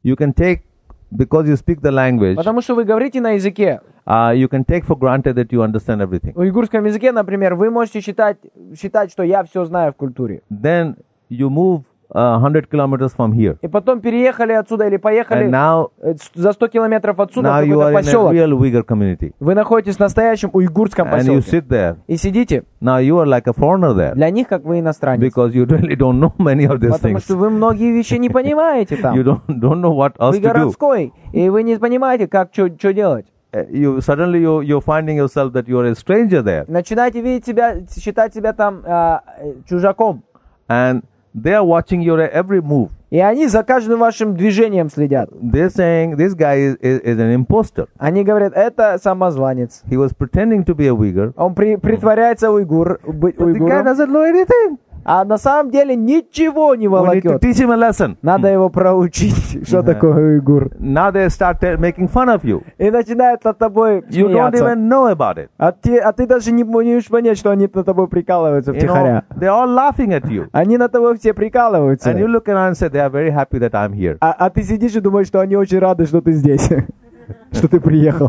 You can take, because you speak the language, Потому что вы говорите на языке. you can take for granted that you understand everything. В уйгурском языке, например, вы можете считать, что я все знаю в культуре. Then you move 100 kilometers from here. И потом переехали отсюда или поехали And now за 100 километров отсюда в you какой-то are in a поселок. real Uyghur community. Вы находитесь в настоящем уйгурском And you поселке. sit there. И сидите. Now you are like a foreigner there. Для них, как вы иностранец. Because you really don't know many of these Потому things. что вы многие вещи не понимаете там. You don't know what else Вы to do. городской, и вы не понимаете, как что делать. You're finding yourself that you are a stranger there. Начинаете видеть себя, считать себя там чужаком. And they are watching your every move. И они за каждым вашим движением следят. They're saying this guy is an imposter. Они говорят, это самозванец. He was pretending to be a Uyghur. Он притворяется быть But the guy уйгуром, doesn't know anything. а на самом деле ничего не We need to волокет. teach him a lesson. Надо его проучить, что такое уйгур. Now they start making fun of you. И начинают над тобой You don't смеяться. even know about it. А ты даже не можешь понять, что они над тобой прикалываются You know, втихаря. they're all laughing at you. Они над тобой все прикалываются. And you look around and say, they are very happy that I'm here. А ты сидишь и думаешь, что они очень рады, что ты здесь. Что ты приехал.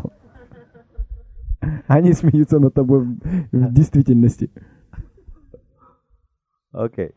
Они смеются над тобой в действительности. Okay.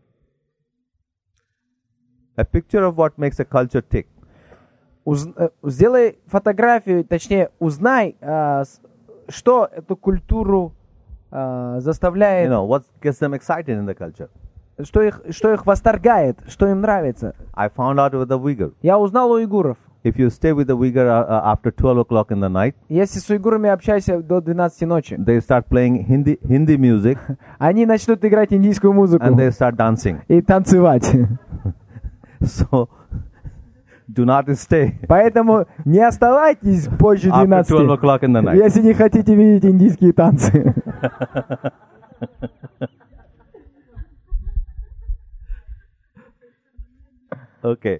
A picture of what makes a culture tick. Сделай фотографию, точнее, узнай, что эту культуру заставляет, What gets them excited in the culture. что их восторгает, что им нравится. I found out with the Uyghur. Я узнал у уйгуров. If you stay with the Uyghur after 12 o'clock in the night, Если с уйгурами общаешься до 12 ночи, they start playing Hindi music они начнут играть индийскую музыку and they start dancing. и танцевать. So, do not stay Поэтому не оставайтесь позже after 12, 12 o'clock in the night. если не хотите видеть индийские танцы. Okay.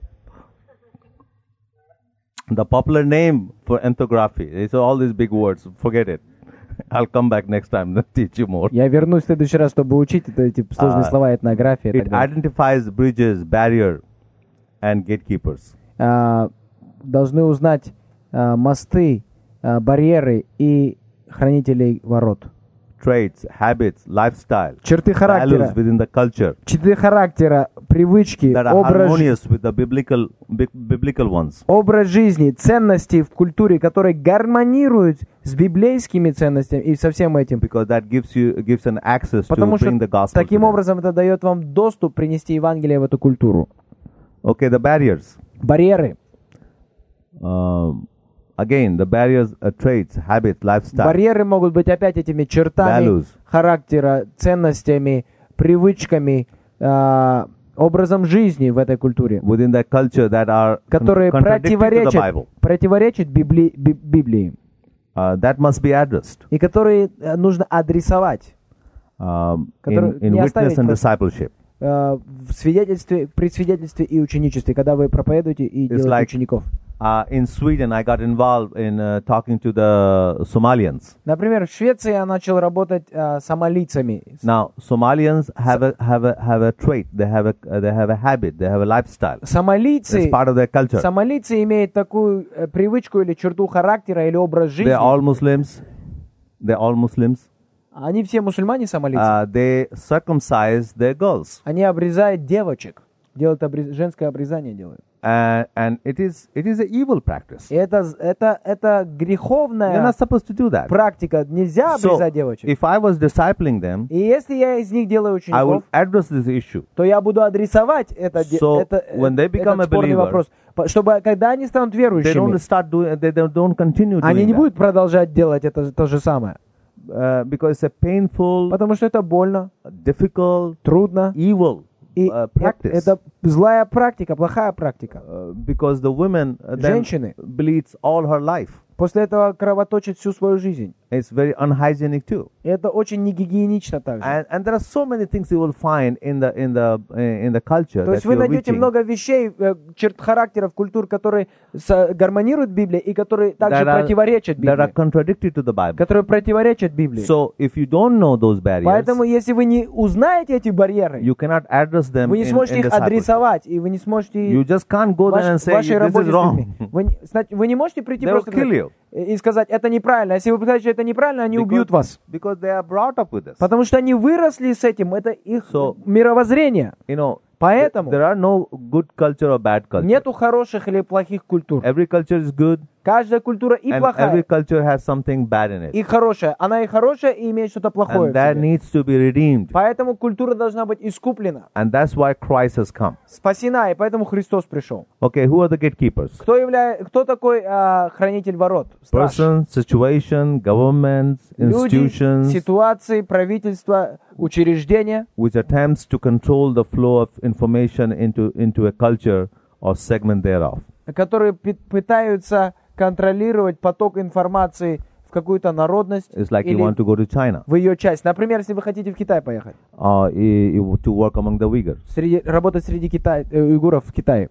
The popular name for ethnography. It's all these big words. Forget it. I'll come back next time and teach you more. Я вернусь в следующий раз, чтобы учить эти сложные слова, этнография и It так далее. identifies bridges, barrier, and gatekeepers. Должны узнать мосты, барьеры и хранителей ворот. Traits, habits, lifestyle, Черты характера, values within the culture привычки, that are harmonious with the biblical ones. образ жизни, ценности в культуре, которые гармонируют с библейскими ценностями и со всем этим. Because that gives an access to Потому что bring the gospel to таким them. образом это дает вам доступ принести Евангелие в эту культуру. Okay, the barriers. Барьеры. Again, the barriers are traits, habits, lifestyle. Барьеры могут быть опять этими чертами Values. характера, ценностями, привычками, образом жизни в этой культуре, Within that culture that are которые contradictory to the Bible. противоречат Библии, That must be addressed и которые нужно адресовать in не witness оставить and просто discipleship. в свидетельстве, при свидетельстве и ученичестве, когда вы проповедуете и делаете like- учеников. In Sweden, I got involved in talking to the Somalians. Например, в Швеции я начал работать с сомалийцами. Now, Somalians have a trait. They have a habit. They have a lifestyle. It's Сомалийцы part of their culture. Сомалийцы имеют такую привычку или черту характера или образ жизни. They're all Muslims. They're all Muslims. Они все мусульмане сомалийцы. They circumcise their girls, Они обрезают девочек. Делают женское обрезание делают. and it is an evil practice. И это They're греховная not supposed to do that. практика. Нельзя So, обрезать девочек. if I was discipling them, И если я из них делаю I will учеников, address this issue. то я буду адресовать So, when they become этот a спорный believer, вопрос. Чтобы, когда они станут They верующими, don't start doing. They don't continue они doing не that. будут продолжать делать это то же самое. Because it's a painful, Потому что это больно, difficult, трудно. evil И practice. это злая практика, плохая практика. Because the woman then Женщины. bleeds all her life. После этого кровоточит всю свою жизнь. It's very unhygienic too. И это очень негигиенично также. And there are so many things you will find in the culture То есть that вы you're найдете reaching много вещей, черт характеров, культур, которые гармонируют Библии и которые также противоречат that are Библии. contradictory to the Bible. Которые противоречат Библии. So if you don't know those barriers, Поэтому, если вы не узнаете эти барьеры, you cannot address them вы не in сможете их discipleship. адресовать, и вы не сможете You just can't go there and в say вашей this работе is с wrong. людьми. Вы не можете прийти They will просто kill you. и сказать, это неправильно. Если вы скажете, что это неправильно, они убьют вас. Because they are brought up with this. Потому что они выросли с этим, это их So, мировоззрение. You know, Поэтому there are no good culture or bad culture. нету хороших или плохих культур. Every culture is good, Каждая культура и and every плохая, culture has something bad in it. и хорошая. Она и хорошая, и имеет что-то плохое And в that себе. needs to be redeemed. Поэтому культура должна быть искуплена, And that's why Christ has come. спасена, и поэтому Христос пришел. Okay, who are the gatekeepers? Кто такой хранитель ворот? Страж. Person, situation, governments, Люди, institutions, ситуации, правительства, учреждения, which attempts to control the flow of information into a culture or segment thereof. которые пытаются контролировать поток информации в какую-то народность It's like you или want to go to China в ее часть. Например, если вы хотите в Китай поехать, to work among the Uyghurs. работать среди уйгуров в Китае.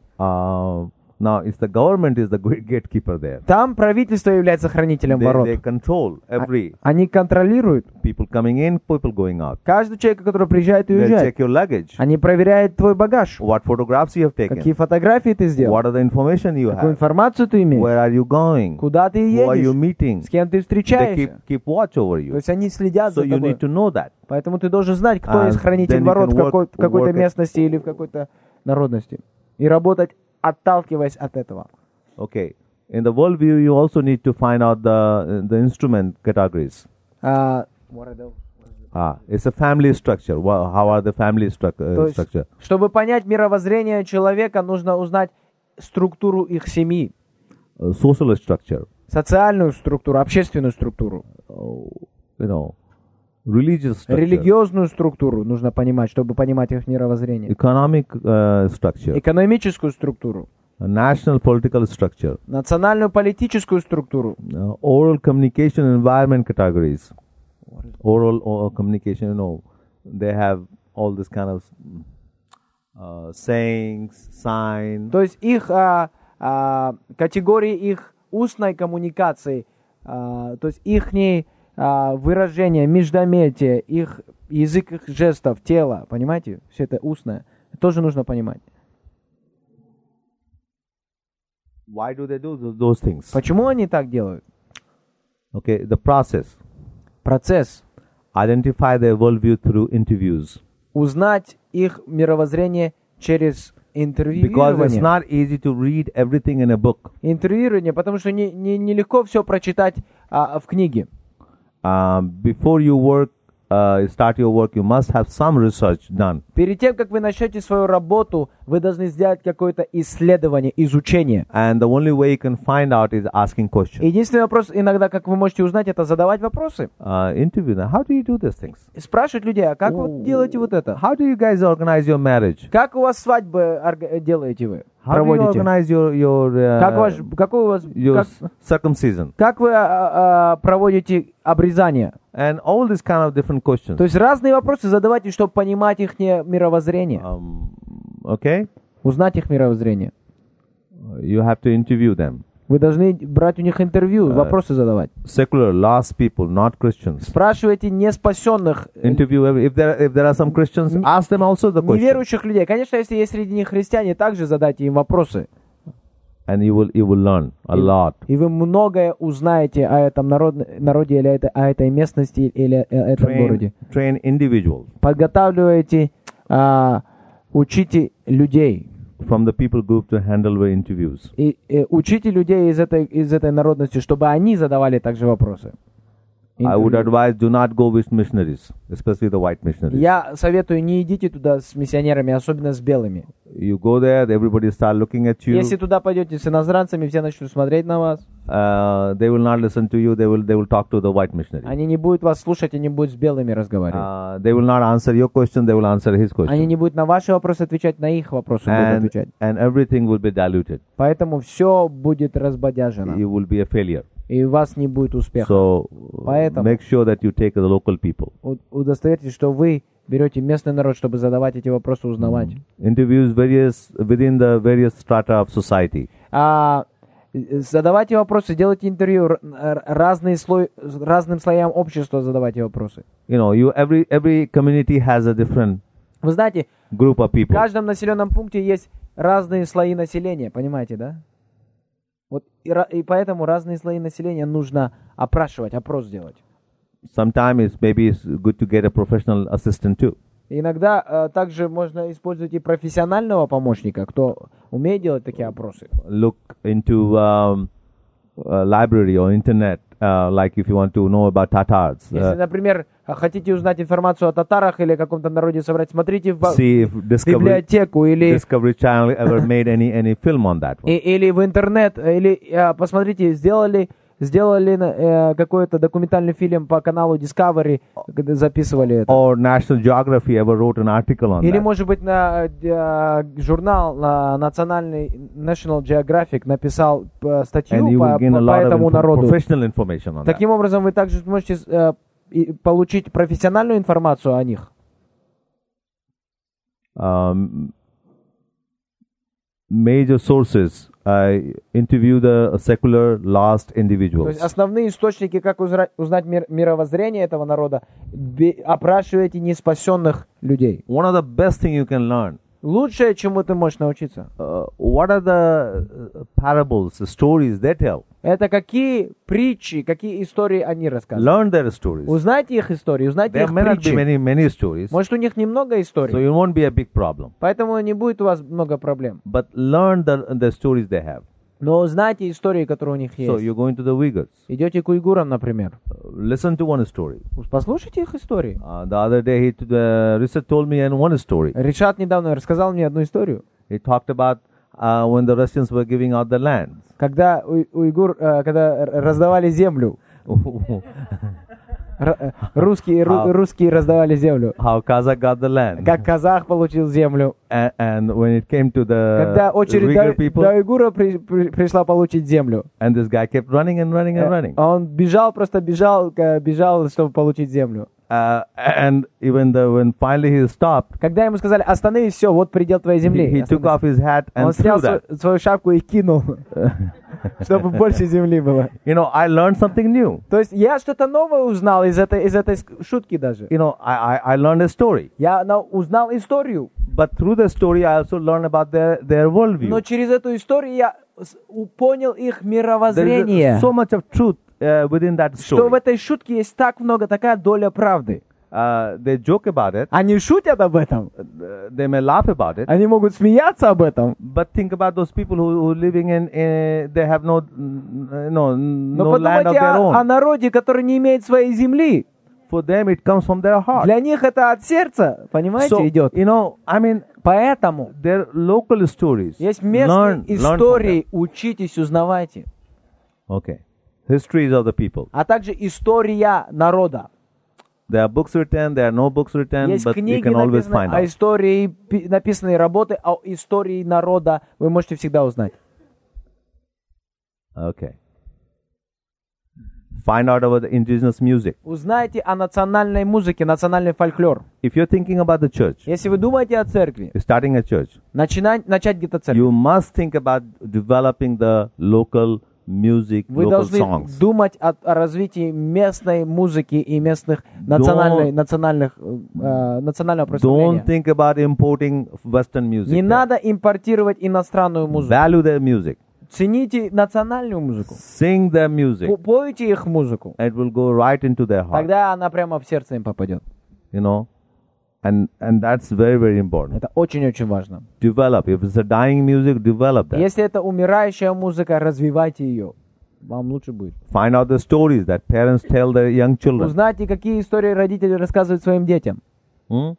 Now, if the government is the gatekeeper there, Там правительство является хранителем ворот. they control every Они контролируют people coming in, people going out. каждого человека, который приезжает и They уезжает. check your luggage, Они проверяют твой багаж. what photographs you have Какие taken, фотографии ты сделал, what are the information you какую have, информацию ты имеешь, where are you going, куда ты who are you едешь, meeting. с кем ты They встречаешься. keep watch over То you. есть они следят So за you тобой. need to know that. Поэтому ты должен знать, кто And есть хранитель then you ворот can в какой-то work it. местности или в какой-то народности. И работать, отталкиваясь от этого. Okay. In the worldview, you also need to find out the instrument categories. It's a family structure. How are the family То есть, structure? чтобы понять мировоззрение человека, нужно узнать структуру их семьи, Social structure. социальную структуру, общественную структуру, Religious structure. религиозную структуру нужно понимать, чтобы понимать их мировоззрение, Economic structure. экономическую структуру, National political structure. национальную политическую структуру, Oral communication environment categories. Oral communication, they have all this kind of sayings, signs. то есть их категории их устной коммуникации, то есть их выражение, междометие, их язык их жестов, тело, понимаете? Все это устное. Тоже нужно понимать. Why do they do those things? Почему они так делают? Okay, the process. Процесс. Identify their worldview through interviews. Узнать их мировоззрение через Because it's интервьюирование. not easy to read everything in a book. Интервьюирование, потому что нелегко все прочитать в книге. Before you start your work, you must have some research done. Перед тем, как вы начнете свою работу, вы должны сделать какое-то исследование, изучение. And the only way you can find out is asking questions. Единственный вопрос, иногда, как вы можете узнать, это задавать вопросы. Interview them. How do you do these things? Спрашивать людей, а как вы делаете вот это? How do you guys organize your marriage? Как у вас свадьбы делаете вы? How do you Проводите? organize Какой у вас, your circumcision? как вы проводите обрезание? And all these kind of different questions. То есть разные вопросы задавайте, чтобы понимать их мировоззрение. Okay? Узнать их мировоззрение. You have to interview them. Вы должны брать у них интервью, вопросы задавать. Secular, lost people, not Christians. Спрашивайте неспасенных, Interview if there are some Christians, ask them also the question. неверующих людей. Конечно, если есть среди них христиане, также задайте им вопросы. And you will learn a lot. И вы многое узнаете о этом народе или о этой местности или о этом городе. Train individuals Подготавливайте, учите людей. from the people group to handle the interviews. И учите людей из этой народности, чтобы они задавали также вопросы. I would advise do not go with missionaries, especially the white missionaries. Я советую, не идите туда с миссионерами, особенно с белыми. You go there, everybody start looking at you. Если туда пойдете с иностранцами, все начнут смотреть на вас. They will not listen to you. They will talk to the white missionary. Они не будут вас слушать, они будут с белыми разговаривать. They will not answer your question. They will answer his Они question. не будут на ваши вопросы отвечать, на их вопросы будут отвечать. And everything will be diluted. Поэтому все будет разбодяжено. You will be a failure. и у вас не будет успеха. So Поэтому- make sure that you take the local people. Удостоверьтесь, что вы берете местный народ, чтобы задавать эти вопросы, узнавать. Interviews within the various strata of society. Задавайте вопросы, делайте интервью, разным слоям общества задавайте вопросы. You know, every community has a different Вы знаете, group of в people. каждом населенном пункте есть разные слои населения, понимаете, да? Вот и поэтому разные слои населения нужно опрашивать, опрос делать. Sometimes maybe it's good to get a professional assistant too. И иногда также можно использовать и профессионального помощника, кто умеет делать такие опросы. Look into library or internet, like if you want to know about Tatars. Если, например, хотите узнать информацию о татарах или о каком-то народе собрать, смотрите в See if библиотеку или Discovery Channel ever made any film on that one. или в интернет, или посмотрите, сделали какой-то документальный фильм по каналу Discovery, когда записывали это. Or National Geography ever wrote an article on Или, that. может быть, журнал национальный National Geographic написал статью And you will gain a по lot этому of народу. professional information on that. Таким образом, вы также сможете получить профессиональную информацию о них. Major sources interview the secular lost То есть individuals. основные источники, как узнать мировоззрение этого народа, опрашивайте неспасенных людей. One of the best thing you can learn. Лучшее, чему ты можешь научиться, What are the parables, the stories they tell? это какие притчи, какие истории они рассказывают. Learn their stories. Узнайте их истории, узнайте There их may not be притчи. many stories, Может, у них немного so историй, it won't be a big problem. поэтому не будет у вас много проблем. But learn the stories they have. Но узнайте истории, которые у них So есть. you're going to the Uyghurs. Идете к уйгурам, например. Listen to one story. Послушайте их истории. The other day, Rishat told me one story. Ришат недавно рассказал мне одну историю. He talked about when the Russians were giving out the land. Когда когда раздавали землю. Русские раздавали землю. How Kazakh got the land. Как казах получил землю. And when it came to Когда the очередь Uyghur до people, уйгура пришла получить землю. and this guy kept running and running and running. Он просто бежал, чтобы получить землю. And even when finally he stopped, Когда ему сказали, остановись, все, вот предел твоей земли. he took off his hat Он and снял threw that. свою шапку и кинул, чтобы больше земли было. You know, I learned something new. То есть я что-то новое узнал из этой шутки даже. You know, I learned a story. Я узнал историю, But through the story, I also learned about their worldview. но через эту историю я понял их There мировоззрение. is so much of truth within that Что в story. этой шутке есть так много, такая доля правды. They joke about it. Они шутят об этом, They may laugh about it. они могут смеяться об этом. But think about those people who living they have no Но land of подумайте their о own. народе, который не имеет своей земли. For them, it comes from their heart. Для них это от сердца, понимаете, So, идет. you know, I mean, Поэтому their local stories. есть местные Learn from истории, учитесь, узнавайте. them. Okay. Histories of the people. А также история народа. There are books written, there are no books written, Есть but you книги, can always написанные find о out. истории, написанные работы о истории народа. Вы можете всегда узнать. Okay. Find out about the indigenous music. Узнайте о национальной музыке, национальный фольклор. If you're thinking about the church, Если вы думаете о церкви, you're starting a church, начать где-то церковь, you must think about developing the local music, вы local должны songs. думать о развитии местной музыки и местных национального Don't прославления. think about importing Western music. Не there. надо импортировать иностранную музыку. Value their music. Цените национальную музыку. Sing their music. Пойте их музыку. It will go right into their heart. Тогда она прямо в сердце им попадет. You know, and that's very, very important. Это очень-очень важно. Develop. If it's a dying music, develop that. Если это умирающая музыка, развивайте ее. Вам лучше будет. Find out the stories that parents tell their young children. Узнайте, какие истории родители рассказывают своим детям. Hmm?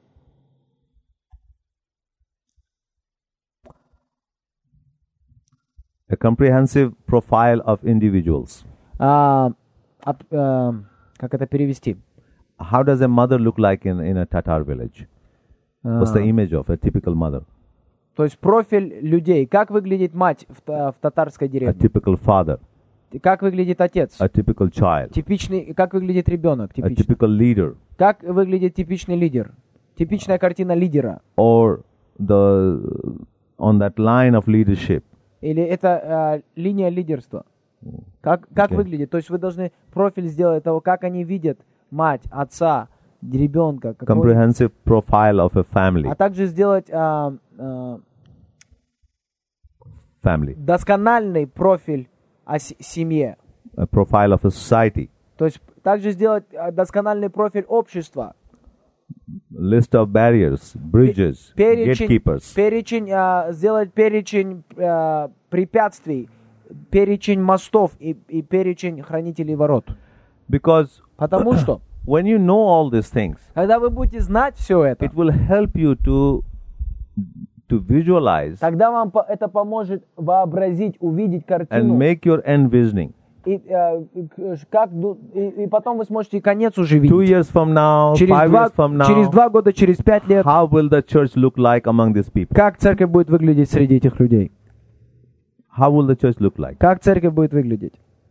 A comprehensive profile of individuals. Как это перевести? How does a mother look like in a Tatar village? What's the image of a typical mother? То есть профиль людей. Как выглядит мать в татарской A деревне? typical father? как выглядит отец, a typical child, типичный, как выглядит ребенок, a типичный, typical leader, как выглядит типичный лидер, типичная картина лидера, or on that line of leadership. или это линия лидерства. Как Okay. выглядит? То есть вы должны профиль сделать того, как они видят мать, отца, ребенка, Comprehensive profile of a family. а также сделать Family. доскональный профиль о семье. A profile of a society. То есть также сделать доскональный профиль общества. List of barriers, bridges, gatekeepers. Сделать перечень препятствий, перечень мостов и перечень хранителей ворот. Because Потому что, when you know all these things, когда вы будете знать все это, it will help you to visualize тогда вам это поможет вообразить, увидеть and картину. make your envisioning. И потом вы сможете конец уже 2 видеть. years from now, 5 years from Через now, 2 года, через 5 лет, how will the church look like among these people? как церковь будет выглядеть среди этих людей? How will the church look like? Как церковь будет выглядеть?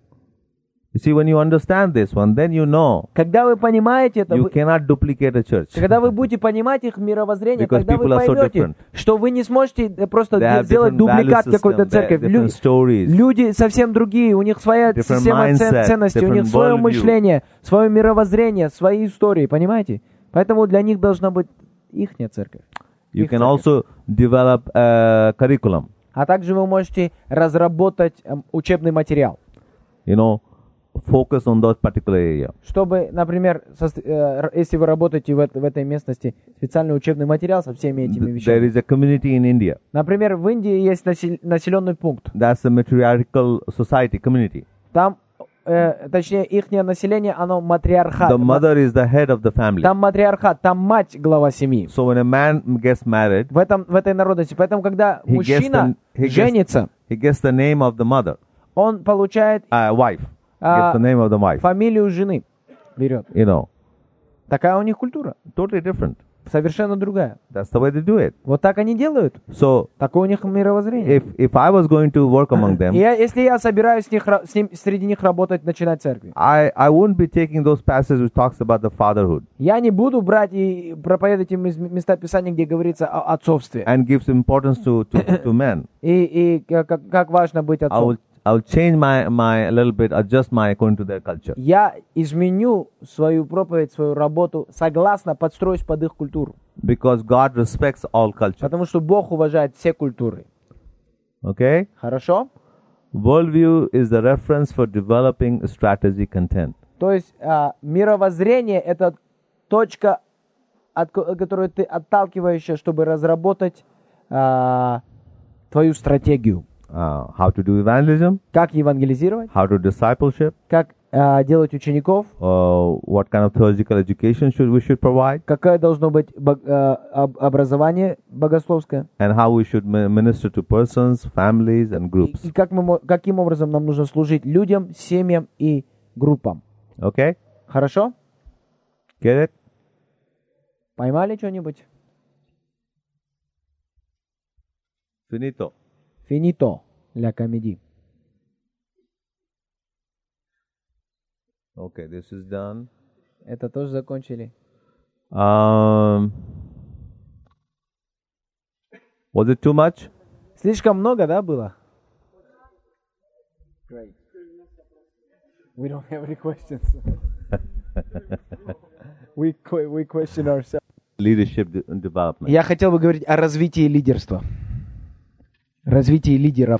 You see, when you understand this one, then you know Когда вы понимаете это, you cannot duplicate a church. когда вы будете понимать их мировоззрение, Because тогда вы people are so поймете, different. что вы не сможете просто They have сделать different дубликат value какой-то system, церкви. different stories. Люди совсем другие, у них своя Different система mindset, ценностей, у них different свое worldview. мышление, свое мировоззрение, свои истории, понимаете? Поэтому для них должна быть ихняя церковь. You Их can церковь. also develop a curriculum. А также вы можете разработать учебный материал, You know, focus on that particular area. чтобы, например, если вы работаете в этой местности, специальный учебный материал со всеми этими There вещами. is a community in India. Например, в Индии есть населенный пункт. That's a matriarchal society, community. Там, точнее, их население, оно матриархат. The mother is the head of the family. Там матриархат, там мать глава семьи. So when a man gets married, В этой народности. Поэтому, когда He мужчина he женится, he gets the name of the mother, он получает wife. Gets the name of the wife. фамилию жены. Берет. You know, Такая у них культура. totally different. Совершенно другая. That's the way they do it. Вот так они делают. So Такое у них мировоззрение. if I was going to work among them, Если я собираюсь среди них работать, начинать церкви, I wouldn't be taking those passages which talks about the fatherhood я не буду брать и проповедовать им места Писания, где говорится о отцовстве. and gives importance to men. И как важно быть отцом. I will change my a little bit, adjust my according to their culture. Я изменю свою проповедь, свою работу, согласно подстроюсь под их культуру. Because God respects all culture. Потому что Бог уважает все культуры. Okay? Хорошо? Worldview is the reference for developing a strategy content. То есть мировоззрение — это точка, от которой ты отталкиваешься, чтобы разработать твою стратегию. How to do evangelism, Как евангелизировать, how to discipleship, как делать учеников, what kind of theological education we should provide, какое должно быть образование богословское, and how we should minister to persons, families, and groups. и каким образом нам нужно служить людям, семьям и группам. Okay? Хорошо? Get it? Поймали что-нибудь? Finito. Финито ля комедии. Okay, this is done. Это тоже закончили. Was it too much? Слишком много, да, было? Great. We don't have any questions. we question ourselves. Leadership development. Я хотел бы говорить о развитии лидерства. Развитии лидеров.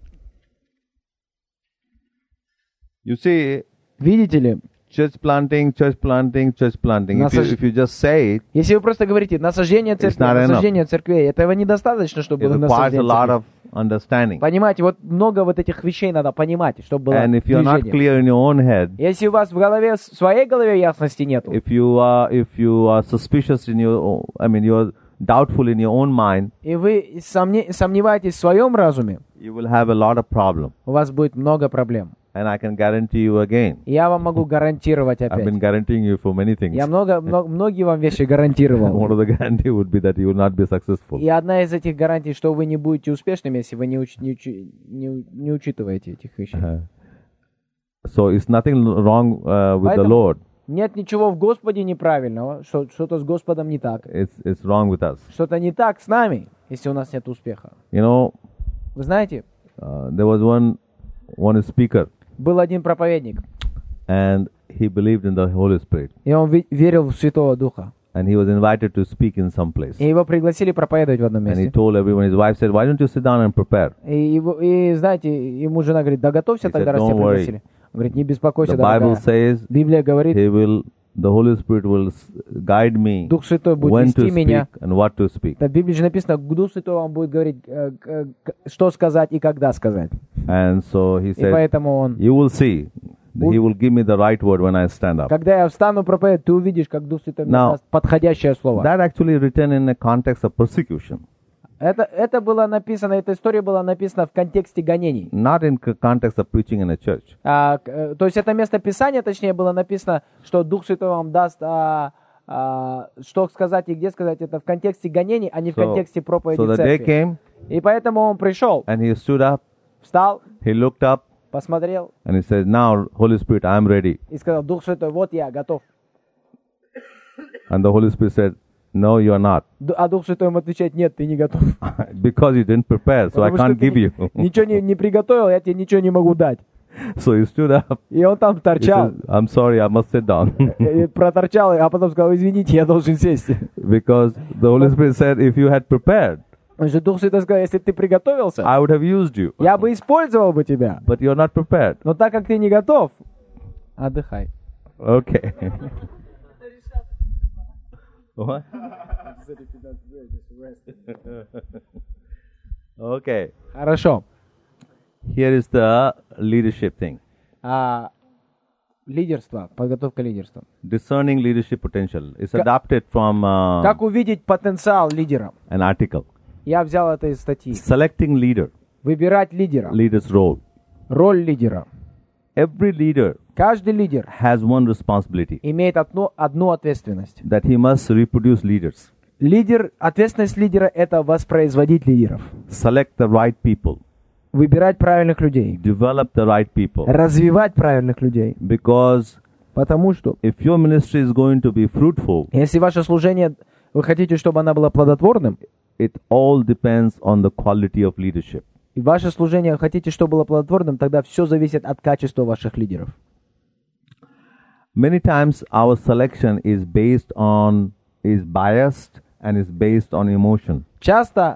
You see, Видите ли, church planting. If you just say it, если вы просто говорите насаждение церкви, not enough. насаждение церквей, этого недостаточно, чтобы it было requires a насаждение lot церкви. of understanding. Понимаете, вот много вот этих вещей надо понимать, чтобы было And if you're not движение. clear in your own head, Если у вас в голове, в своей голове ясности нету, if you are suspicious in your, you're doubtful in your own mind, и вы сомневаетесь в своем разуме, you will have a lot of problem. у вас будет много проблем. And I can guarantee you again. И я вам могу гарантировать I've been опять. guaranteeing you for many things. Я многие вам вещи гарантировал. One of the guarantee would be that you will not be successful. И одна из этих гарантий, что вы не будете успешными, если вы не учитываете этих вещей. So it's nothing wrong with the Поэтому Lord. нет ничего в Господе неправильного, что что-то с Господом не так. It's wrong with us. Что-то не так с нами, если у нас нет успеха. You know, Вы знаете, there was one speaker, был один проповедник, and he believed in the Holy Spirit, и он верил в Святого Духа. and he was invited to speak in some place. И его пригласили проповедовать в одном And he месте. told everyone. His wife said, "Why don't you sit down and prepare?" И знаете, ему жена говорит, да готовься He тогда, said, раз тебя "Don't worry. пригласили. Он говорит, не беспокойся, The Bible дорогая. says Библия говорит, the Holy Spirit will guide me Дух Святой будет when to вести меня. speak and what to speak. Да, в Библии же написано, Дух Святой вам будет говорить, что сказать и когда сказать. And so he И said, поэтому он, "You will see. He will give me the right word when I stand up." когда я встану проповедовать, ты увидишь, как Дух Святой мне Now, даст подходящее слово. That actually written in a context of persecution, Это было написано, эта история была написана в контексте гонений. not in context of preaching in a church. То есть это место Писания, точнее, было написано, что Дух Святой вам даст, что сказать и где сказать, это в контексте гонений, а не в контексте проповеди So в the day церкви. came, И поэтому он пришел, and he stood up, встал, he looked up, посмотрел and he said, "Now, Holy Spirit, I am ready." и сказал, Дух Святой, вот я, готов. And the Holy Spirit said, "No, you are not, А Дух Святой ему отвечает, нет, ты не готов. because you didn't prepare, so I Потому что can't ты give you." ничего не приготовил, я тебе ничего не могу дать. So he stood up. И он там He торчал, said, "I'm sorry, I must sit down," проторчал, а потом сказал, извините, я должен сесть. because the Holy Spirit said, "If you had prepared, Потому что Дух Святой сказал, если бы ты приготовился, I would have used you, я бы использовал бы тебя. but you're not prepared." Но так как ты не готов, отдыхай. Okay. What? Okay. Хорошо. Here is the leadership thing. Лидерство, подготовка лидерства. Discerning leadership potential. It's adapted from Как увидеть потенциал лидера? an article. Я взял это из статьи. Selecting leader, Выбирать лидера. leader's role. Роль лидера. Every leader Каждый лидер has one responsibility, имеет одну ответственность. that he must reproduce leaders, Ответственность лидера – это воспроизводить лидеров. select the right people, Выбирать правильных людей. develop the right people. Развивать правильных людей. Because Потому что, if your ministry is going to be fruitful, если ваше служение, вы хотите, чтобы оно было плодотворным, it all depends on the quality of leadership. и ваше служение хотите, чтобы было плодотворным, тогда все зависит от качества ваших лидеров. Many times our selection is biased and is based on emotion. Часто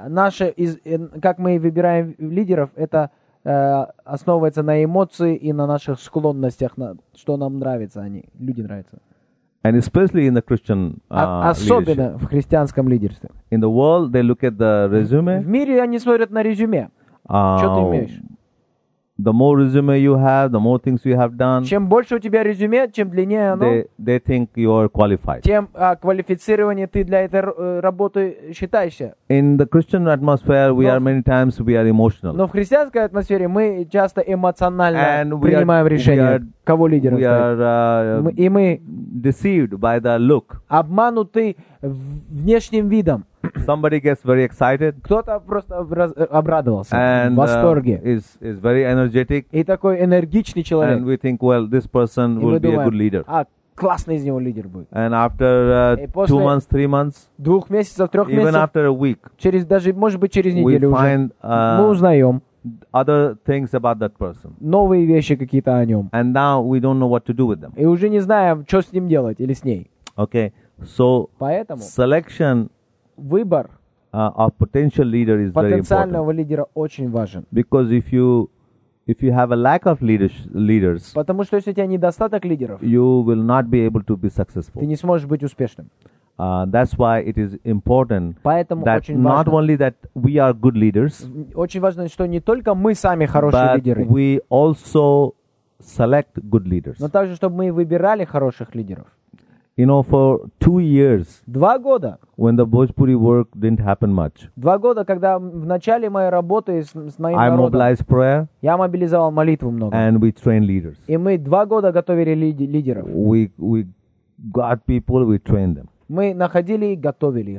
как мы выбираем лидеров, это основывается на эмоции и на наших склонностях, что нам нравится, люди нравятся. And especially in the Christian leadership. Особенно в христианском лидерстве. In the world, they look at the В resume. мире они смотрят на резюме. Что ты имеешь? The more resume you have, the more things you have done, Чем больше у тебя резюме, чем длиннее оно, they think you are qualified. тем квалифицированнее ты для этой работы считаешься. In the Christian atmosphere, we are many times emotional. Но в христианской атмосфере мы часто эмоционально And принимаем решение, кого лидером We ставить. are И мы deceived by the look. обмануты внешним видом. Somebody gets very excited Кто-то просто обрадовался, and в восторге. is very energetic, И такой энергичный человек. and we think, well, this person И мы will be a good думаем, leader. классный из него лидер будет. And after И после 2 months, 3 months, 2 месяцев, 3 even месяцев, after a week, даже, может быть, через we неделю уже, find мы узнаем other things about that person. новые вещи какие-то о нем. And now we don't know what to do with them. И уже не знаем, что с ним делать или с ней. Okay, so Поэтому selection выбор of potential leader is very important. потенциального лидера очень важен. Because if you have a lack of leaders, Потому что если у тебя недостаток лидеров, you will not be able to be successful. ты не сможешь быть успешным. That's why it is important Поэтому that очень not важно, only that we are good leaders, очень важно, что не только мы сами хорошие but лидеры, we also select good leaders. но также, чтобы мы выбирали хороших лидеров. You know, for 2 years, 2 года. when the Bhojpuri work didn't happen much, 2 года, когда в начале моей работы с моим I народом, mobilized prayer я мобилизовал молитву много. and we trained leaders. И мы 2 года готовили лидеров. We got people, we trained them. Мы находили и готовили их.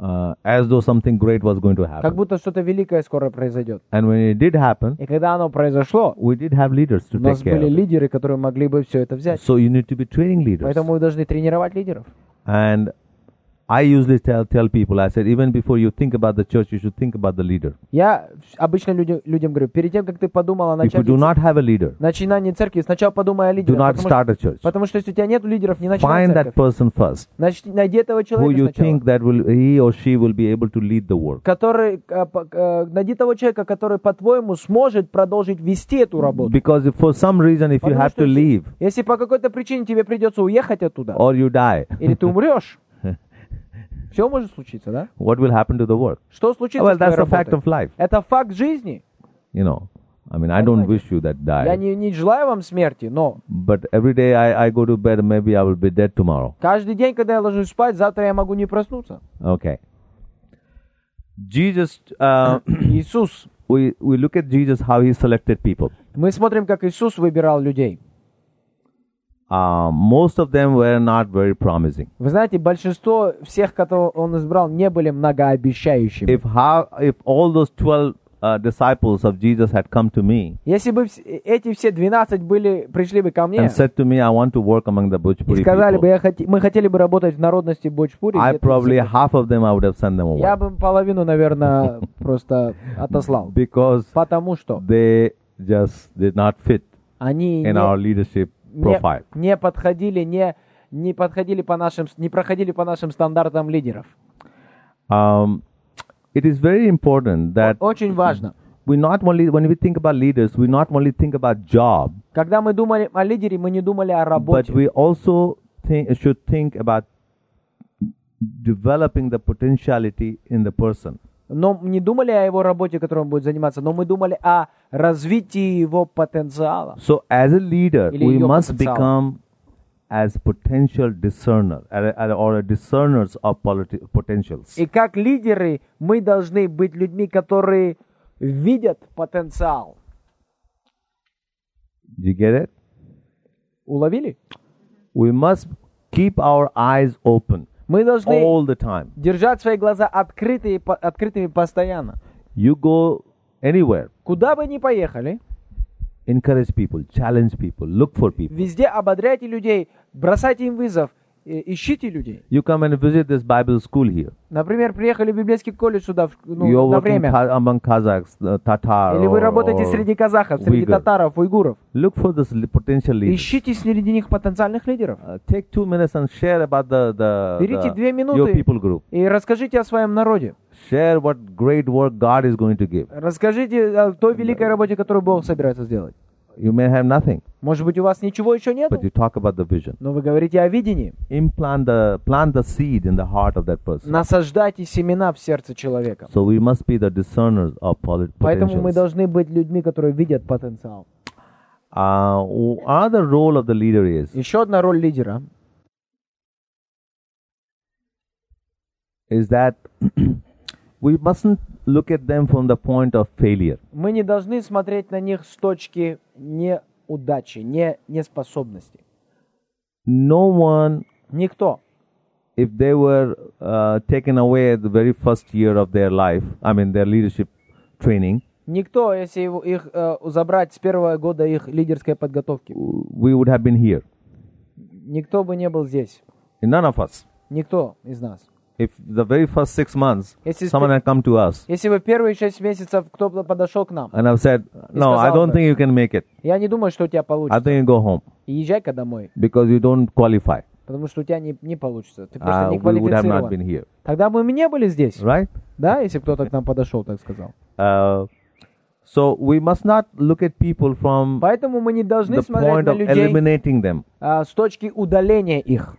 as though something great was going to как happen. будто что-то великое скоро произойдет. And when it did happen, И когда оно произошло, we did have leaders to у нас take care были of it. лидеры, которые могли бы все это взять. So you need to be training leaders. Поэтому вы должны тренировать лидеров. And I usually tell people, I said, even before you think about the church, you should think about the leader. Я обычно людям говорю, перед тем, как ты подумал о If you do not have a leader, начинании церкви, сначала подумай о do лидерах. not start a church. Потому что если у тебя нет лидеров, не начинай Find that церковь. person first, Значит, найди этого who человека you сначала. think that he or she will be able to lead the work. Найди того человека, который, по-твоему, сможет продолжить вести эту работу. Because if for some reason, if you Потому have что to leave если по какой-то причине тебе придется уехать оттуда, or you die, или ты умрешь, все может случиться, да? what will happen to the work? Что случится Well, с твоей that's a fact работой? of life. Это факт жизни. You know, I mean, I don't wish you that Я die. не желаю вам смерти, но But every day I go to bed, maybe I will be dead tomorrow. каждый день, когда я ложусь спать, завтра я могу не проснуться. Okay. Jesus, Иисус. we look at Jesus, how he selected people. Мы смотрим, как Иисус выбирал людей. Most of them were not very promising. Вы знаете, большинство всех, кого Он избрал, не были многообещающими. If all those 12 disciples of Jesus had come to me Если бы эти все 12 пришли бы ко мне and said to me, I want to work among the и Bhojpuri сказали бы, people, мы хотели бы работать в народности Бходжпури, I probably half of them I would have sent them я away бы половину, наверное, просто отослал. because Потому что they just did not fit они in our leadership profile. не проходили по нашим стандартам лидеров. It is very important that Очень важно. we not only, when we think about leaders, we not only think about job, Когда мы думали о лидере, мы не думали о but работе. we also should think about developing the potentiality in the person. Но не думали о его работе, которой он будет заниматься, но мы думали о развитии его потенциала. So as a leader, Или we ее must потенциала. become as potential discerner or discerners of potentials. И как лидеры мы должны быть людьми, которые видят потенциал. Do you get it? Уловили? We must keep our eyes open Мы должны all the time. держать свои глаза открытыми постоянно. You go anywhere, Куда бы ни поехали, encourage people, challenge people, look for people. везде ободряйте людей, бросайте им вызов, ищите людей. You come and visit this Bible school here. Например, приехали в библейский колледж сюда You're на working время. among Kazakhs, Tatar, Или вы работаете or среди казахов, среди Uyghur. татаров, уйгуров. Look for this potential leaders. Ищите среди них потенциальных лидеров. Take 2 minutes and share about Берите 2 your минуты people group. и расскажите о своем народе. Share what great work God is going to give. Расскажите о той великой работе, которую Бог собирается сделать. You may have nothing, Может быть, у вас ничего еще нет, but you talk about the vision. но вы говорите о видении. Plant the seed in the heart of that person. Насаждайте семена в сердце человека. So we must be the discerners of Поэтому мы potentials. должны быть людьми, которые видят потенциал. Another role of the leader is Еще одна роль лидера that we mustn't look at them from the point of failure. мы не должны смотреть на них с точки неудачи, неспособности. No one, Никто. if they were taken away at the very first year of their life, I mean their leadership training, Никто, если их забрать с первого года их лидерской подготовки, we would have been here. никто бы не был здесь. None of us. Никто из нас. If the very first 6 months, Если someone had come to us Если бы первые 6 месяцев кто-то подошел к нам, and I've said, no, I сказал don't бы, think you can make it. я не думаю, что у тебя I получится. think you go home И езжай-ка домой, because you don't qualify. потому что у тебя не получится. Ты просто не We would have not been квалифицирован. here, Тогда бы мы не были здесь, right? да, если кто-то к нам подошел, так сказал. So we must not look at people from Поэтому мы не должны the смотреть point на of людей eliminating them. с точки удаления их.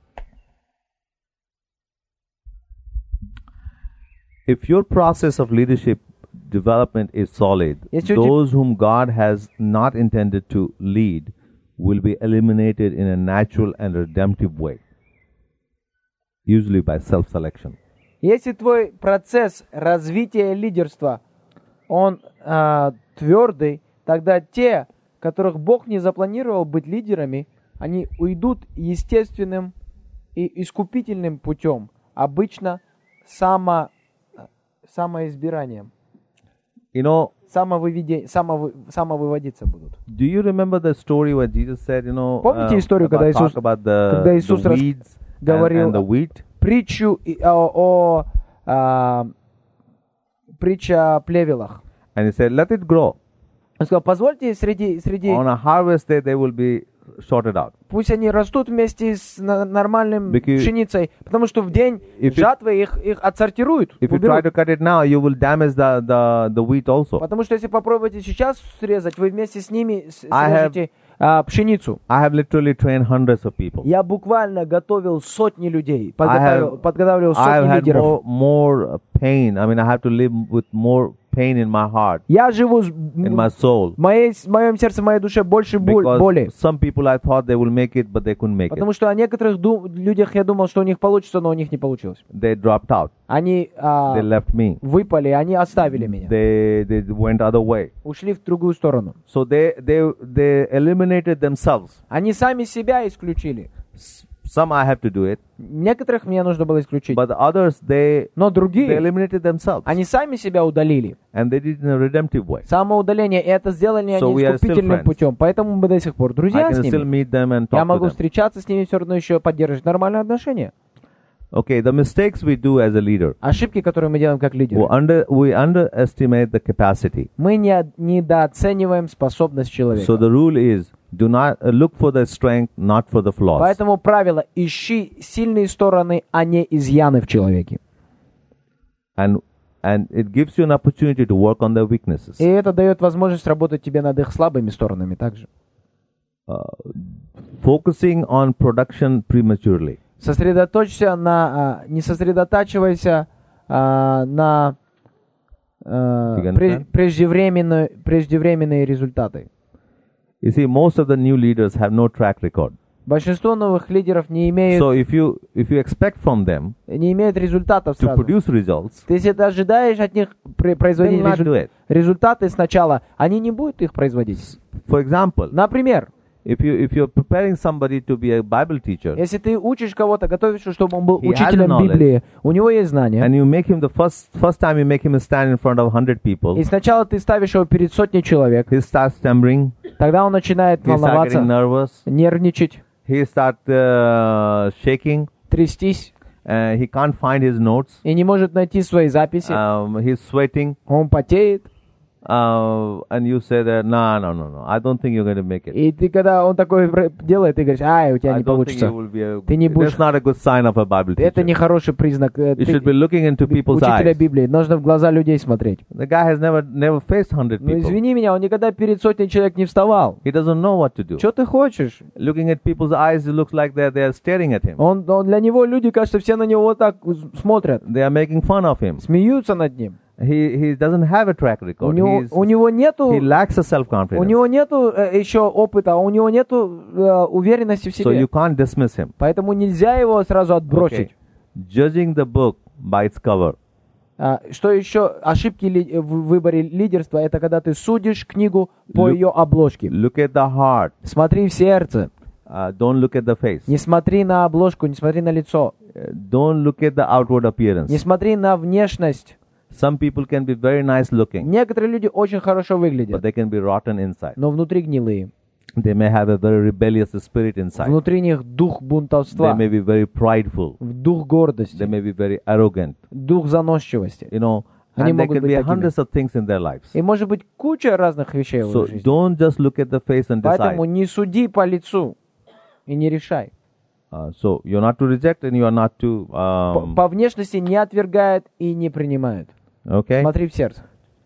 If your process of leadership development is solid, Если those whom God has not intended to lead will be eliminated in a natural and redemptive way, usually by self-selection. Если твой процесс развития лидерства, он твердый, тогда те, которых Бог не запланировал быть лидерами, они уйдут естественным и искупительным путем, обычно самоизбиранием. You know, Самовыводиться будут. do you remember the story where Jesus said, you know, Помните историю, когда about, Иисус- talk about когда the Иисус weeds говорил and the wheat? Притчу притча о плевелах. And he said, let it grow. Он сказал, позвольте среди On a harvest day, they will be sorted out. пусть они растут вместе с нормальным Because пшеницей, потому что в день if you- жатвы их отсортируют, If you try уберут. to cut it now, you will damage the wheat also. Потому что если попробуете сейчас срезать, вы вместе с ними I have- срежете пшеницу. I have literally trained hundreds of people. Я буквально готовил сотни людей, I подготавливал have сотни had лидеров. more pain. I mean, I have to live with more pain in my heart, Я живу in my soul. в моем сердце, в моей душе больше Because боли. some people I thought they will make it, but they couldn't make it. Потому что о некоторых людях я думал, что у них получится, но у них не получилось. They dropped out. Они They left me. выпали, они оставили меня. They went other way. Ушли в другую сторону. So they eliminated themselves. Они сами себя исключили. Some I have to do it, Некоторых мне нужно было исключить. but the others Но they другие, eliminated themselves, они сами себя удалили. and they did it in a redemptive way. Самоудаление, и это сделали So они we are still искупительным friends. путем. Поэтому мы до сих пор I друзья can с still ними. meet them and Я talk to могу them. встречаться с ними, все равно еще поддерживать нормальные отношения. Okay, the mistakes we do as a leader. Ошибки, которые мы делаем как лидеры. We underestimate the capacity. Мы недооцениваем способность человека. So the rule is, do not look for the strength, not for the flaws. Поэтому правило: ищи сильные стороны, а не изъяны в человеке. And it gives you an opportunity to work on their weaknesses. И это дает возможность работать тебе над их слабыми сторонами также. Focusing on production prematurely. Сосредоточься не сосредотачивайся на understand? преждевременные результаты. You see, most of the new leaders have no track record. Большинство новых лидеров не имеют So if you expect from them результатов to сразу. produce results, Ты если ты ожидаешь от них they производить will not do it. результаты сначала, они не будут их производить. For example, Например, if you're preparing somebody to be a Bible teacher, если ты учишь кого-то, готовишь, чтобы он был He has учителем knowledge. Библии, у него есть знания, and you make him the first time you make him stand in front of 100 people, и сначала ты ставишь его перед сотней человек, he starts stammering, тогда он начинает he starts волноваться, getting nervous, нервничать, he starts shaking, трястись, he can't find his notes, и не может найти свои записи, he's sweating, он потеет, and you say that, no, I don't think you're going to make it. и ты, когда он такое делает, ты говоришь, ай, у тебя I не don't think получится. you will be Ты не будешь- that's not a good sign of a Bible Это teacher. не хороший признак You should be ты- looking into people's учителя eyes. Библии. Нужно в глаза людей смотреть. The guy has never faced 100 Ну, people. извини меня, он никогда перед сотней человек не вставал. He doesn't know what to do. Что ты хочешь? Looking at people's eyes, it looks like they're staring at him. Для него люди, кажется, все на него вот так смотрят, They are making fun of him. смеются над ним. He doesn't have a track У record. него нету, He lacks a у self-confidence. него нету еще опыта, у него нету уверенности в So себе. you can't dismiss him. Поэтому нельзя его сразу отбросить. Okay. Judging the book by its cover. Что еще? Ошибки в выборе лидерства — это когда ты судишь книгу по Look- ее обложке. Look at the heart. Смотри в сердце. Don't look at the face. Не смотри на обложку, не смотри на лицо. Don't look at the outward appearance. Не смотри на внешность. Some people can be very nice looking, Некоторые люди очень хорошо but выглядят, they can be rotten inside. но внутри гнилые. They may have a very rebellious spirit inside. Внутри них дух They бунтовства, may be very prideful. дух гордости, They may be very arrogant. дух заносчивости. You know, Они and there могут can быть be такими. hundreds of things in their lives. И может быть куча разных вещей в So их жизни. don't just look at the face and decide. Поэтому не суди по лицу и не решай. So you're not to reject and you are not to. По внешности не отвергает и не принимает. Okay. Смотри в сердце.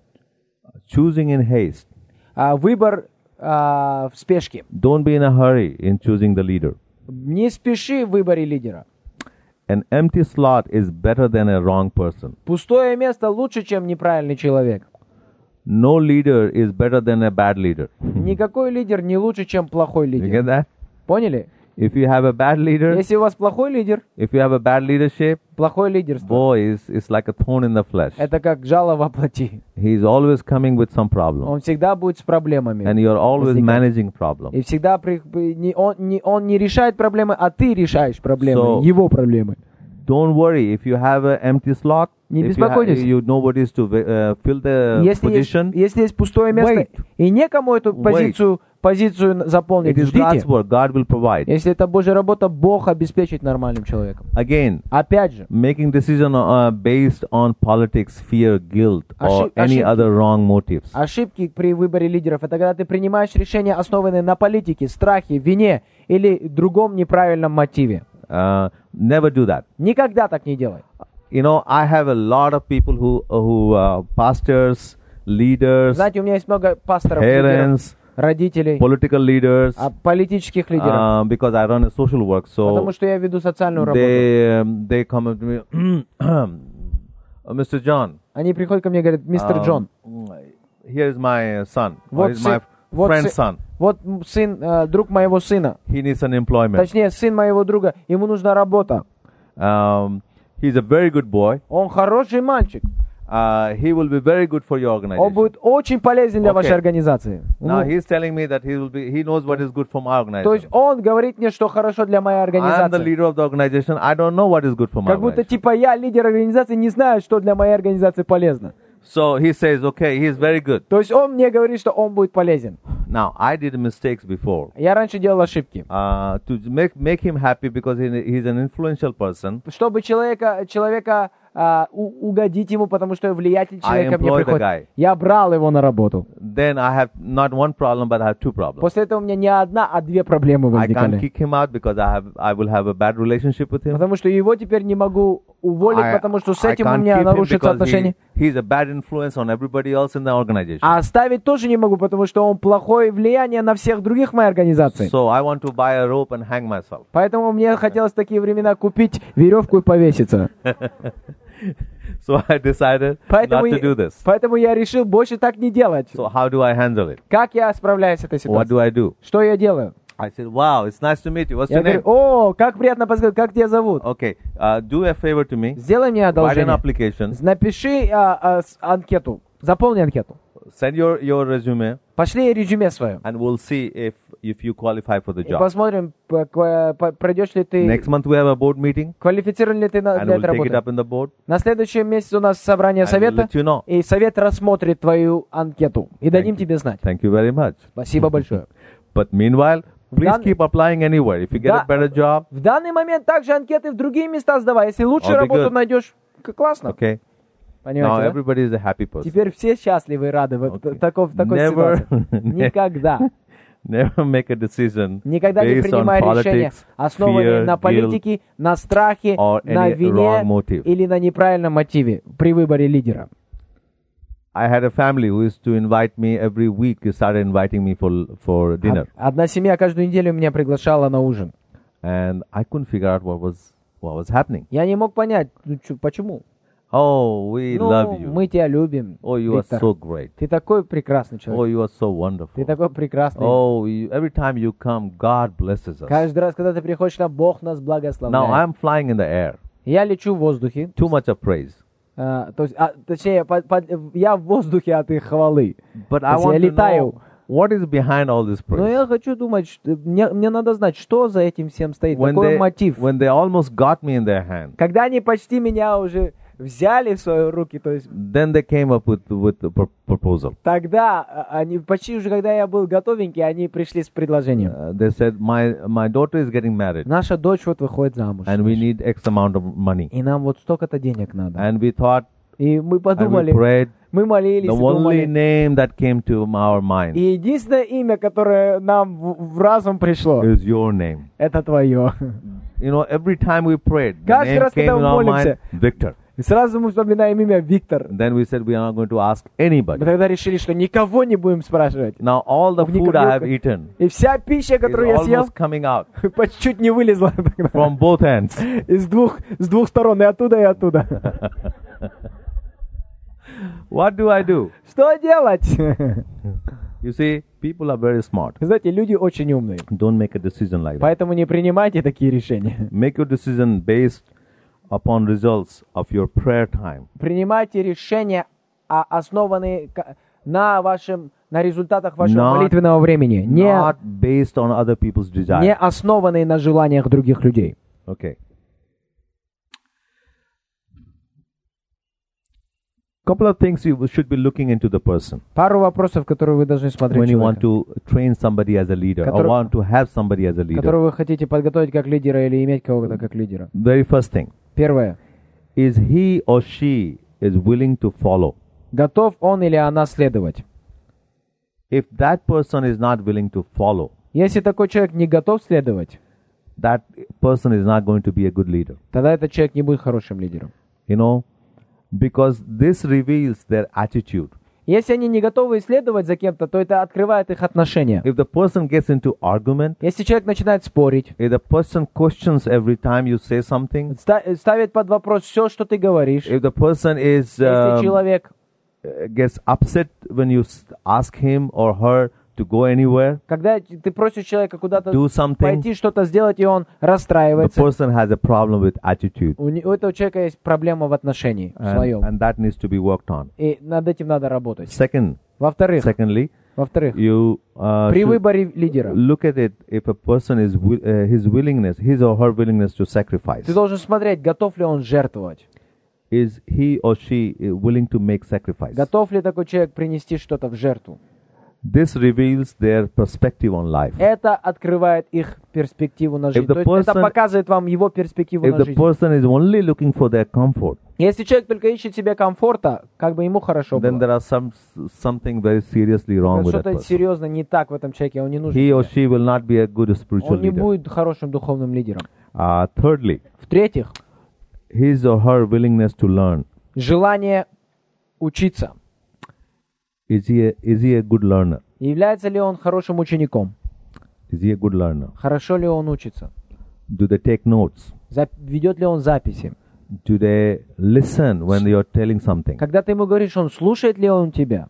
Choosing in haste. Выбор в спешке. Don't be in a hurry in choosing the leader. Не спеши в выборе лидера. An empty slot is better than a wrong person. Пустое место лучше, чем неправильный человек. No leader is better than a bad leader. Никакой лидер не лучше, чем плохой You лидер. get that? Поняли? If you have a bad leader, Если у вас плохой лидер, if you have a bad leadership, плохое лидерство, boy, it's like a thorn in the flesh. это как жало во плоти. He's always coming with some problem. Он всегда будет с And проблемами. you're always возникать. managing problem. И всегда он не решает проблемы, а ты решаешь проблемы, So- его проблемы. Don't worry if you have an empty slot. Не If беспокойтесь. you nobody's to fill the position. Если есть пустое место, Wait. и некому эту Wait. позицию заполнить, It is God's ждите. work. God will provide. Если это Божья работа, Бог обеспечит нормальным человеком. Again, Опять же, making decision based on politics, fear, guilt, or any Ошибки. other wrong motives. ошибки при выборе лидеров — это когда ты принимаешь решения, основанные на политике, страхе, вине или другом неправильном мотиве. Never do that. Никогда так не делай. You know, I have a lot of people who pastors, leaders, Знаете, у меня есть много пасторов, лидеров, parents, родителей, political leaders, политических лидеров, because I run a social work. потому So что я веду социальную работу. they come up to me, Mr. John. Они приходят ко мне и говорят: мистер Джон, Here is my son. Or вот, is my вот friend's son. вот сын, друг моего сына, He needs an employment. точнее, сын моего друга, ему нужна работа. He's a very good boy. Он хороший мальчик, He will be very good for your он organization. будет очень полезен для Okay. вашей организации. Now Ну, he's telling me that he knows what is good for my то есть organization. он говорит мне, что хорошо для моей I am the организации. leader of the organization. I don't know what is good for my Как будто organization. типа я, лидер организации, не знаю, что для моей организации полезно. So he says, okay, he is very good. То есть он мне говорит, что он будет полезен. Now I did mistakes before. Я раньше делал ошибки. To make him happy because he's an influential person. Чтобы человека угодить ему, потому что влиятельный человек ко мне employed the приходит. guy. Я брал его на работу. Then I have not one problem, but I have two problems. После этого у меня не одна, а две проблемы I can't возникали. kick him out because I will have a bad relationship with him. Потому что его теперь не могу уволить, потому что с этим у can't меня keep him нарушатся because отношения. he's a bad influence on everybody else in the organization. А оставить тоже не могу, потому что он плохое влияние на всех других в моей организации. So I want to buy a rope and hang myself. Поэтому мне хотелось в такие времена купить веревку и повеситься. So I decided not to do this. Поэтому я решил больше так не делать. So how do I handle it? Как я справляюсь с этой What ситуацией? do I do? Что я делаю? I said, wow, it's nice to meet you. What's Я your name? говорю: о, как приятно познакомиться, как тебя зовут? Okay, do a favor to me. Сделай мне Write an одолжение. application. Напиши анкету, заполни анкету. Send your resume, Пошли резюме свое. and we'll see if you qualify for the И job. посмотрим, пройдешь ли ты, Next month we have a board meeting, квалифицирован ли ты для and we'll этой take it работы. up in the board, На следующем месяце у нас собрание and we'll совета, let you know. и совет рассмотрит твою анкету. И дадим тебе знать. Thank you very much. Спасибо большое. But meanwhile, please Дан- keep applying anywhere. If you get a better job, В данный момент также анкеты в другие места сдавай. Если лучшую I'll be работу good. найдешь, классно. okay. Now Понимаете, да? everybody is a happy person. Теперь все счастливы и рады в Okay. такой Never- ситуации. Никогда. Never make a decision Никогда не based on принимай решения, politics, основанные fear, на guilt, политике, на страхе, or на any вине wrong motive. или на неправильном мотиве при выборе лидера. I had a family who used to invite me every week. He started inviting me for dinner, Одна семья каждую неделю меня приглашала на ужин. and I couldn't figure out what was happening. Я не мог понять, почему. Oh, we Ну, love you. мы тебя любим, Oh, you are Виктор. so great. Ты такой прекрасный Oh, человек. you are so Ты wonderful. такой прекрасный. Oh, every time you come, God blesses us. Каждый раз, когда ты приходишь, нам Бог нас Now благословляет. I'm flying in the air. Я лечу в воздухе. Too much of praise. То есть, точнее, я в воздухе от их хвалы. But То I есть я want to летаю. know what is behind all this Но praise. я хочу думать, мне надо знать, что за этим всем стоит, какой мотив. When they almost got me in their hand, Когда они почти меня уже взяли в свои руки, то есть then they came up with the proposal. тогда они почти уже, когда я был готовенький, они пришли с предложением. They said, my daughter is getting married, Наша дочь вот выходит замуж. and we need X amount of money. И нам вот столько-то денег надо. And we thought, И мы and we подумали, prayed. мы молились, The и only думали. name that came to our mind И единственное имя, которое нам в разум пришло, is your name. это твое. You know, every time we prayed, the Каждый name раз, came когда in мы our mind, молимся. Victor. И сразу мы вспоминаем имя Виктор. Then we said we are not going to ask Мы anybody. тогда решили, что никого не будем спрашивать. Now all the food I have eaten И вся пища, is которую я съел, almost coming out по чуть не вылезла тогда. from both ends. С двух сторон, и оттуда, и оттуда. What do I do? Что делать? You see, people are very smart. Знаете, люди очень умные. Don't make a decision like that. Поэтому не принимайте такие решения. Make your decision based upon results of your prayer time. Принимайте решения, основанные на результатах вашего молитвенного времени. Not based on other people's Не desire. основанные на желаниях других людей. Okay. Couple of things you should be looking into the person Пару вопросов, которые вы должны смотреть when you want человека, to train somebody as a leader or Который- want to have somebody as a leader. которого вы хотите подготовить как лидера или иметь кого-то как лидера. Very first thing Первое. is he or she is willing to follow. Готов он или она следовать? If that person is not willing to follow, Если такой человек не готов следовать, that person is not going to be a good leader. тогда этот человек не будет хорошим лидером. You know, because this reveals their attitude. Если они не готовы следовать за кем-то, то это открывает их отношения. If the person gets into argument, Если человек начинает спорить, if the person questions every time you say something, ставит под вопрос все, что ты говоришь, if the person is если человек, gets upset when you ask him or her to go anywhere, когда ты просишь человека куда-то do something, пойти, что-то сделать, и он the расстраивается, person has a problem with attitude, у этого человека есть проблема в отношении своем. and that needs to be worked on. И над этим надо работать. Secondly, Во-вторых, you при should выборе лидера look at it if a person is his or her willingness to sacrifice. ты должен смотреть, готов ли он жертвовать. Is he or she willing to make sacrifice? Готов ли такой человек принести что-то в жертву? This reveals their perspective on life. Это открывает их перспективу на жизнь. the То есть это person- показывает вам его перспективу If на the жизнь. person is only looking for their comfort, Если человек только ищет себе комфорта, как бы ему хорошо then было. there are something very seriously wrong with that Что-то person. серьезно не так в этом человеке, он не нужен. He or тебе. she will not be a good spiritual Он не leader. будет хорошим духовным лидером. Thirdly, В-третьих, his or her willingness to learn. желание учиться. Is he a good learner? Является ли он хорошим учеником? Is he a good learner? Хорошо ли он учится? Do they take notes? Ведет ли он записи? Do they listen when you're telling something? Когда ты ему говоришь, он слушает ли он тебя?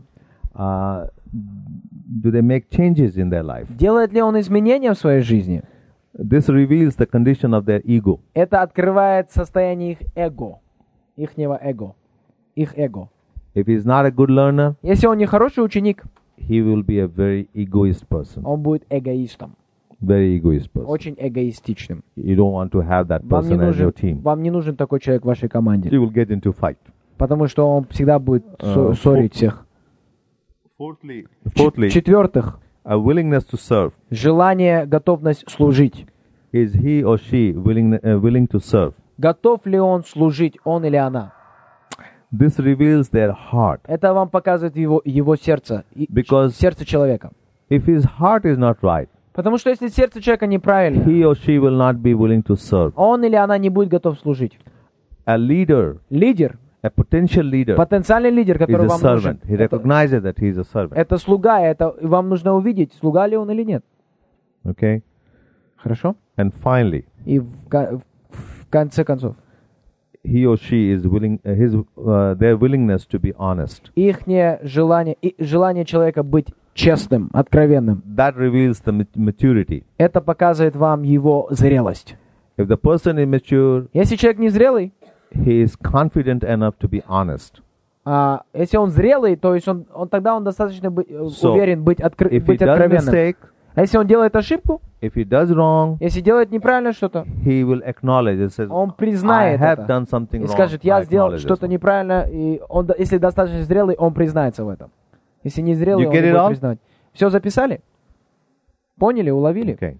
Do they make changes in their life? Делает ли он изменения в своей жизни? This reveals the condition of their ego. Это открывает состояние их эго. Ихнего эго. Их эго. If he's not a good learner, Если он не хороший ученик, he will be a very egoist person. он будет эгоистом. Very egoist person. Очень эгоистичным. You don't want to have that person as your team. Вам не нужен такой человек в вашей команде. You will get into fight. Потому что он всегда будет ссорить всех. Fourthly, В-четвертых, a willingness to serve. желание, готовность служить. Is he or she willing to serve? Готов ли он служить, он или она? This reveals their heart. Это вам показывает его сердце. Because Сердце человека. if his heart is not right, Потому что если сердце человека неправильно, he or she will not be willing to serve. он или она не будет готов служить. A leader, Лидер, a potential leader, потенциальный лидер, is который a вам нужен, servant. He recognizes that he is a servant. это слуга, это вам нужно увидеть, слуга ли он или нет. Okay? Хорошо? And finally, И в конце концов, he or she is willing, their willingness to be honest. ихнее желание, желание человека быть честным, откровенным, That reveals the maturity. это показывает вам его зрелость. If the person is mature, Если человек не зрелый, he is confident enough to be honest. если он зрелый, то есть тогда он достаточно уверен быть If he does откровенным. mistake, А если он делает ошибку, if he does wrong, если делает неправильно что-то, he will acknowledge and says, он I признает have это. done something И wrong. скажет, I я сделал acknowledge что-то this. неправильно, и он, если достаточно зрелый, он признается в этом. Если не зрелый, You он get не it будет all? признавать. Все записали? Поняли, уловили? Okay.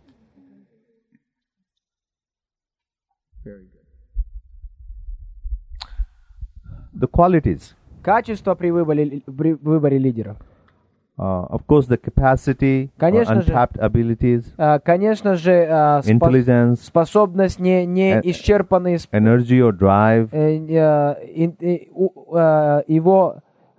The qualities. Качество при выборе лидера. Of course, the capacity, Конечно же. untapped abilities, Конечно же, intelligence, способность не исчерпанный, energy or drive, его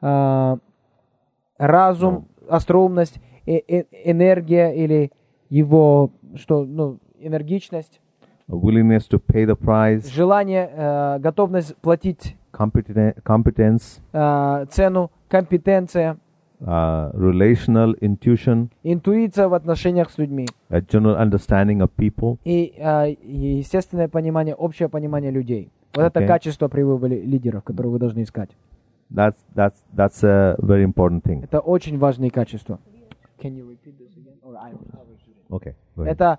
разум, остроумность, энергия или его энергичность, willingness to pay the price, желание, готовность платить competence, цену, компетенция, relational intuition, интуиция в отношениях с людьми a general understanding of people. и естественное понимание, общее понимание людей. Вот это Okay. качество при выборе лидеров, которые вы должны искать. That's a very important thing. Это очень важные качества. Okay. Go ahead. Это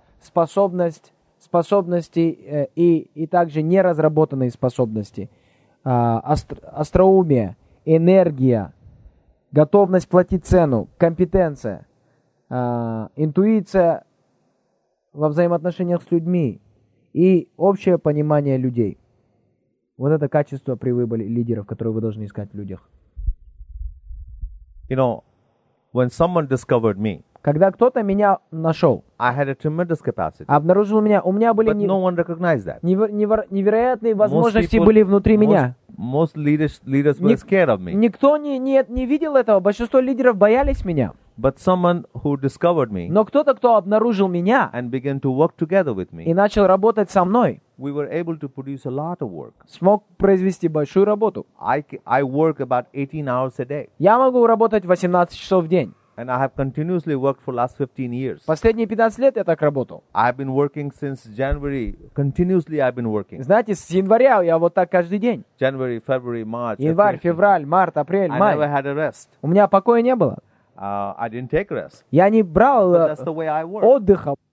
способности и также неразработанные способности, остроумие энергия, готовность платить цену, компетенция, интуиция во взаимоотношениях с людьми и общее понимание людей. Вот это качество при выборе лидеров, которые вы должны искать в людях. You know, when someone discovered me, Когда кто-то меня нашел, I had a tremendous capacity, обнаружил меня, у меня были but no one recognized that. невероятные возможности people- были внутри меня. Most leaders were scared of me. Никто не видел этого. Большинство лидеров боялись меня. But someone who discovered me Но кто-то, кто обнаружил меня and began to work together with и me, начал работать со мной, we were able to produce a lot of work. смог произвести большую работу. I work about 18 hours a day, Я могу работать 18 часов в день. and I have continuously worked for last 15 years. Последние 15 лет я так работал. I have been working since January. Continuously I've been working. Знаете, с января я вот так каждый день. January, February, March, Январь, April. февраль, март, апрель, I never май. had a rest. У меня покоя не было. I didn't take rest. Я не брал But that's the way I work. отдыха.